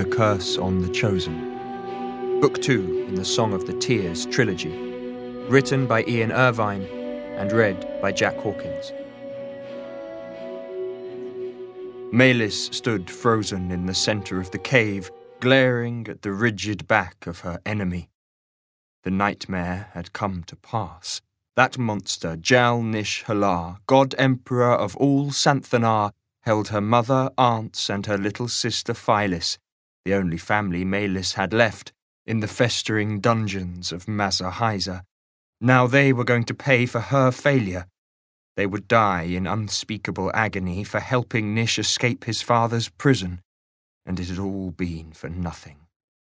The Curse on the Chosen. Book 2 in the Song of the Tears trilogy. Written by Ian Irvine and read by Jack Hawkins. Maelys stood frozen in the centre of the cave, glaring at the rigid back of her enemy. The nightmare had come to pass. That monster, Jal-Nish-Halar, God Emperor of all Santhanar, held her mother, aunts, and her little sister Phyllis, the only family Maelys had left, in the festering dungeons of Mazahisa. Now they were going to pay for her failure. They would die in unspeakable agony for helping Nish escape his father's prison, and it had all been for nothing.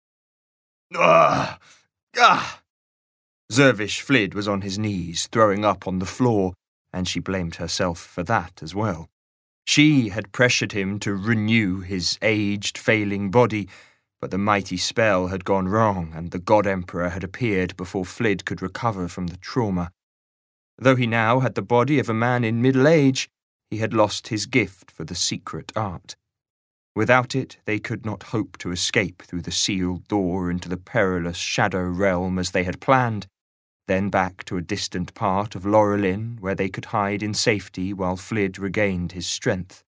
Zervish Flid was on his knees, throwing up on the floor, and she blamed herself for that as well. She had pressured him to renew his aged, failing body, but the mighty spell had gone wrong, and the God Emperor had appeared before Flid could recover from the trauma. Though he now had the body of a man in middle age, he had lost his gift for the secret art. Without it, they could not hope to escape through the sealed door into the perilous shadow realm as they had planned, then back to a distant part of Laurelin where they could hide in safety while Flid regained his strength.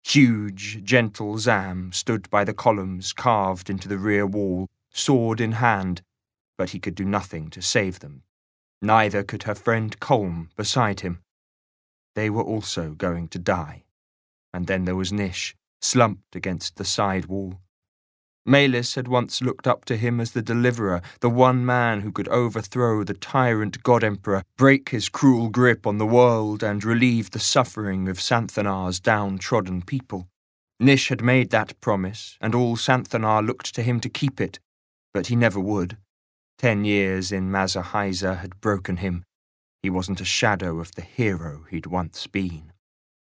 Huge, gentle Zam stood by the columns carved into the rear wall, sword in hand, but he could do nothing to save them. Neither could her friend Colm beside him. They were also going to die. And then there was Nish, slumped against the side wall. Maelys had once looked up to him as the deliverer, the one man who could overthrow the tyrant God Emperor, break his cruel grip on the world, and relieve the suffering of Santhanar's downtrodden people. Nish had made that promise, and all Santhanar looked to him to keep it, but he never would. 10 years in Mazahisa had broken him. He wasn't a shadow of the hero he'd once been.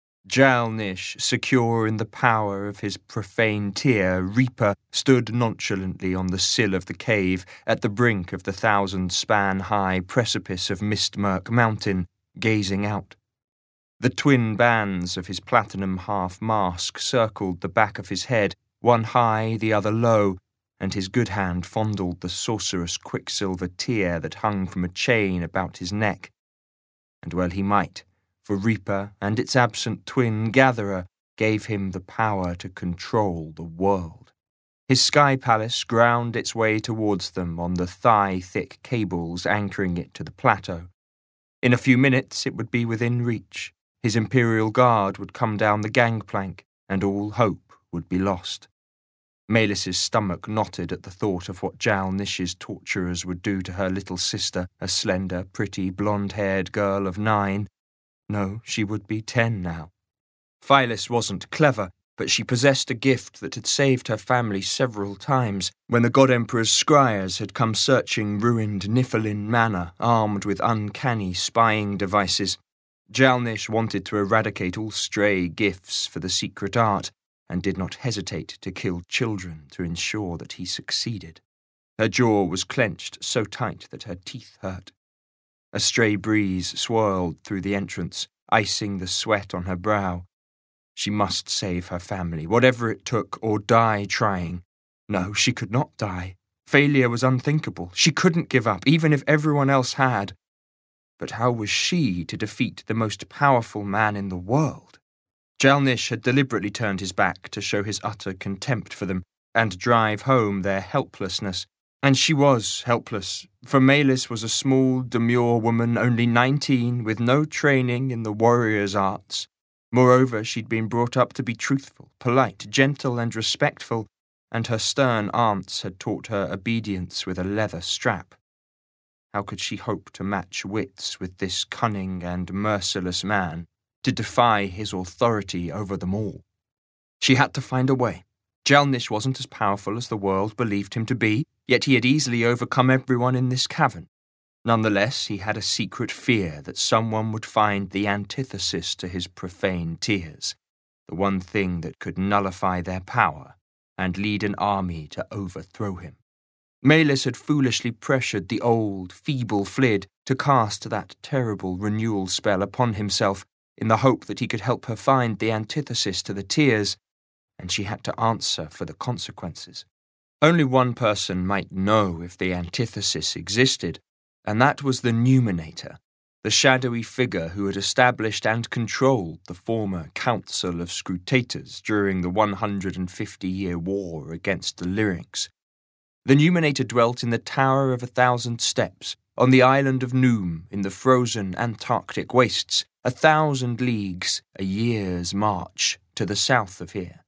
Jal-Nish, secure in the power of his profane tear, Reaper, stood nonchalantly on the sill of the cave at the brink of the 1,000-span-high precipice of Mistmurk Mountain, gazing out. The twin bands of his platinum half-mask circled the back of his head, one high, the other low, and his good hand fondled the sorcerous quicksilver tear that hung from a chain about his neck. And well he might, for Reaper and its absent twin Gatherer gave him the power to control the world. His sky palace ground its way towards them on the thigh-thick cables anchoring it to the plateau. In a few minutes it would be within reach. His Imperial Guard would come down the gangplank, and all hope would be lost. Maelys's stomach knotted at the thought of what Jal-Nish's torturers would do to her little sister, a slender, pretty, blonde-haired girl of 9. No, she would be 10 now. Phyllis wasn't clever, but she possessed a gift that had saved her family several times when the God Emperor's scryers had come searching ruined Niflheim Manor, armed with uncanny spying devices. Jal-Nish wanted to eradicate all stray gifts for the secret art, and did not hesitate to kill children to ensure that he succeeded. Her jaw was clenched so tight that her teeth hurt. A stray breeze swirled through the entrance, icing the sweat on her brow. She must save her family, whatever it took, or die trying. No, she could not die. Failure was unthinkable. She couldn't give up, even if everyone else had. But how was she to defeat the most powerful man in the world? Jal-Nish had deliberately turned his back to show his utter contempt for them and drive home their helplessness. And she was helpless, for Maelys was a small, demure woman, only 19, with no training in the warrior's arts. Moreover, she'd been brought up to be truthful, polite, gentle, and respectful, and her stern aunts had taught her obedience with a leather strap. How could she hope to match wits with this cunning and merciless man, to defy his authority over them all? She had to find a way. Jal-Nish wasn't as powerful as the world believed him to be, yet he had easily overcome everyone in this cavern. Nonetheless, he had a secret fear that someone would find the antithesis to his profane tears, the one thing that could nullify their power and lead an army to overthrow him. Maelys had foolishly pressured the old, feeble Flid to cast that terrible renewal spell upon himself in the hope that he could help her find the antithesis to the tears, and she had to answer for the consequences. Only one person might know if the antithesis existed, and that was the Numinator, the shadowy figure who had established and controlled the former Council of Scrutators during the 150-year war against the Lyrics. The Numinator dwelt in the Tower of 1,000 Steps, on the island of Noom in the frozen Antarctic wastes, 1,000 leagues, a year's march, to the south of here.